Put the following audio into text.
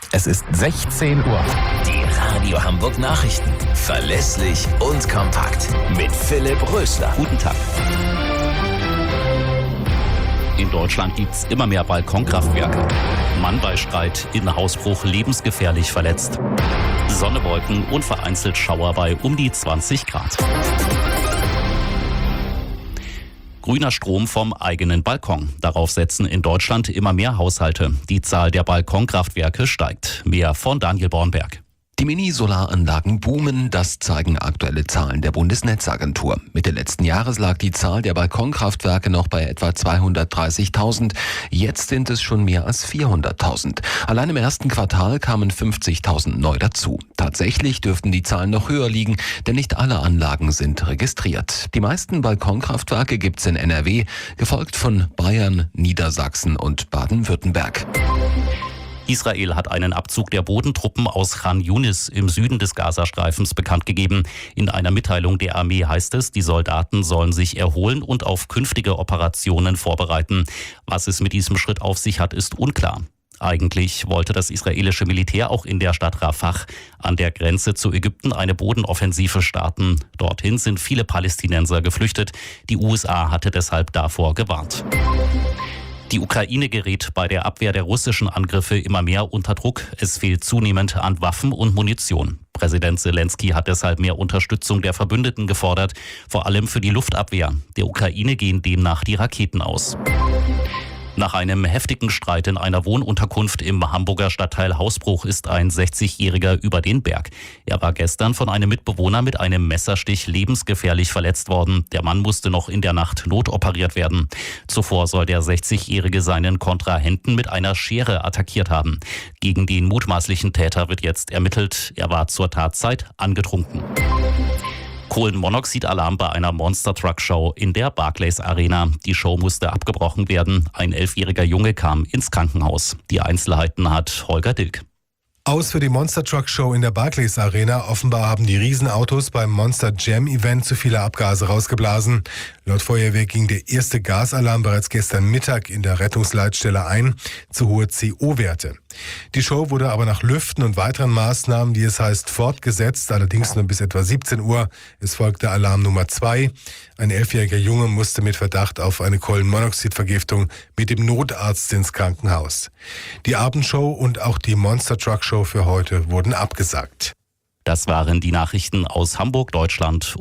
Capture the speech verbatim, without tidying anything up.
Es ist sechzehn Uhr. Die Radio Hamburg Nachrichten. Verlässlich und kompakt. Mit Philipp Rösler. Guten Tag. In Deutschland gibt's immer mehr Balkonkraftwerke. Mann bei Streit in Hausbruch lebensgefährlich verletzt. Sonne, Wolken und vereinzelt Schauer bei um die zwanzig Grad. Grüner Strom vom eigenen Balkon. Darauf setzen in Deutschland immer mehr Haushalte. Die Zahl der Balkonkraftwerke steigt. Mehr von Daniel Bornberg. Die Mini-Solaranlagen boomen, das zeigen aktuelle Zahlen der Bundesnetzagentur. Mitte letzten Jahres lag die Zahl der Balkonkraftwerke noch bei etwa zweihundertdreißigtausend. Jetzt sind es schon mehr als vierhunderttausend. Allein im ersten Quartal kamen fünfzigtausend neu dazu. Tatsächlich dürften die Zahlen noch höher liegen, denn nicht alle Anlagen sind registriert. Die meisten Balkonkraftwerke gibt's in N R W, gefolgt von Bayern, Niedersachsen und Baden-Württemberg. Israel hat einen Abzug der Bodentruppen aus Khan Yunis im Süden des Gazastreifens bekannt gegeben. In einer Mitteilung der Armee heißt es, die Soldaten sollen sich erholen und auf künftige Operationen vorbereiten. Was es mit diesem Schritt auf sich hat, ist unklar. Eigentlich wollte das israelische Militär auch in der Stadt Rafah an der Grenze zu Ägypten eine Bodenoffensive starten. Dorthin sind viele Palästinenser geflüchtet. Die U S A hatte deshalb davor gewarnt. Die Ukraine gerät bei der Abwehr der russischen Angriffe immer mehr unter Druck. Es fehlt zunehmend an Waffen und Munition. Präsident Zelensky hat deshalb mehr Unterstützung der Verbündeten gefordert, vor allem für die Luftabwehr. Der Ukraine gehen demnach die Raketen aus. Nach einem heftigen Streit in einer Wohnunterkunft im Hamburger Stadtteil Hausbruch ist ein sechzigjähriger über den Berg. Er war gestern von einem Mitbewohner mit einem Messerstich lebensgefährlich verletzt worden. Der Mann musste noch in der Nacht notoperiert werden. Zuvor soll der sechzigjährige seinen Kontrahenten mit einer Schere attackiert haben. Gegen den mutmaßlichen Täter wird jetzt ermittelt. Er war zur Tatzeit angetrunken. Kohlenmonoxidalarm bei einer Monster-Truck-Show in der Barclays Arena. Die Show musste abgebrochen werden. Ein elfjähriger Junge kam ins Krankenhaus. Die Einzelheiten hat Holger Dilk. Aus für die Monster Truck Show in der Barclays Arena. Offenbar haben die Riesenautos beim Monster Jam Event zu viele Abgase rausgeblasen. Laut Feuerwehr ging der erste Gasalarm bereits gestern Mittag in der Rettungsleitstelle ein, zu hohe C O-Werte. Die Show wurde aber nach Lüften und weiteren Maßnahmen, wie es heißt, fortgesetzt, allerdings nur bis etwa siebzehn Uhr. Es folgte Alarm Nummer zwei. Ein elfjähriger Junge musste mit Verdacht auf eine Kohlenmonoxidvergiftung mit dem Notarzt ins Krankenhaus. Die Abendshow und auch die Monster Truck Show für heute wurden abgesagt. Das waren die Nachrichten aus Hamburg, Deutschland.